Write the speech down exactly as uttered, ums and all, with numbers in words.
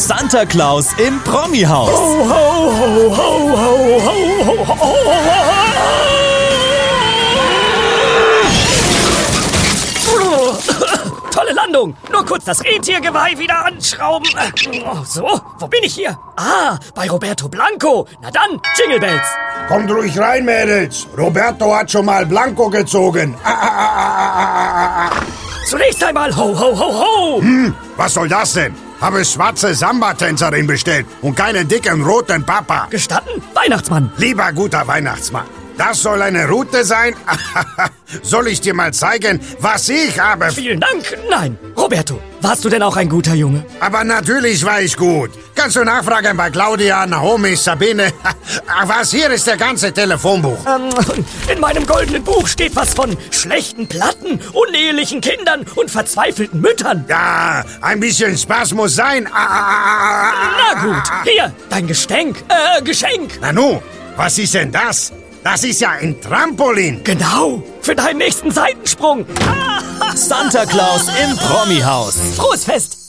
Santa Claus im Promi-Haus. Ho, ho, ho, ho, ho, ho, ho, ho, ho. Tolle Landung. Nur kurz das Rentiergeweih wieder anschrauben. So, wo bin ich hier? Ah, bei Roberto Blanco. Na dann, Jingle Bells. Kommt ruhig rein, Mädels. Roberto hat schon mal Blanco gezogen. Ah, ah, ah, ah, ah, ah. Zunächst einmal ho, ho, ho, ho. Hm, was soll das denn? Habe schwarze Samba-Tänzerin bestellt und keinen dicken roten Papa. Gestatten, Weihnachtsmann. Lieber guter Weihnachtsmann, das soll eine Route sein? Soll ich dir mal zeigen, was ich habe? Vielen Dank. Nein, Roberto, warst du denn auch ein guter Junge? Aber natürlich war ich gut. Kannst du nachfragen bei Claudia, Naomi, Sabine? Was, hier ist der ganze Telefonbuch. Ähm, in meinem goldenen Buch steht was von schlechten Platten, unehelichen Kindern und verzweifelten Müttern. Ja, ein bisschen Spaß muss sein. Na gut, hier, dein Gestänk, äh, Geschenk. Nanu, was ist denn das? Das ist ja ein Trampolin. Genau, für deinen nächsten Seitensprung. Santa Claus im Promi-Haus. Frohes Fest.